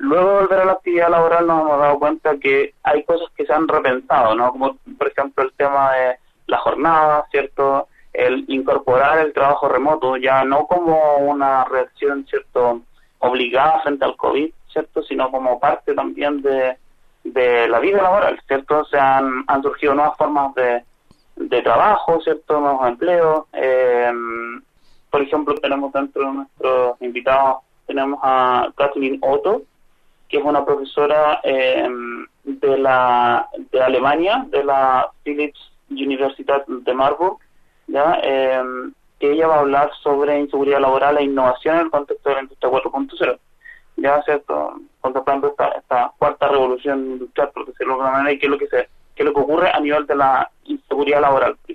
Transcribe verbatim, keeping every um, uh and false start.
luego de volver a la actividad laboral nos hemos dado cuenta que hay cosas que se han repensado, ¿no? Como por ejemplo el tema de la jornada, ¿cierto? El incorporar el trabajo remoto, ya no como una reacción, ¿cierto?, obligada frente al COVID, ¿cierto?, sino como parte también de, de la vida laboral, ¿cierto? O sea, han, han surgido nuevas formas de, de trabajo, ¿cierto?, nuevos empleos. Eh, por ejemplo, tenemos dentro de nuestros invitados, tenemos a Kathleen Otto, que es una profesora eh, de la de Alemania, de la Philips Universität de Marburg, ¿ya? Eh, que ella va a hablar sobre inseguridad laboral e innovación en el contexto de la industria cuatro punto cero, ya, ¿cierto?, contemplando esta, esta cuarta revolución industrial, por decirlo de alguna manera, y qué es lo que se qué es lo que ocurre a nivel de la inseguridad laboral.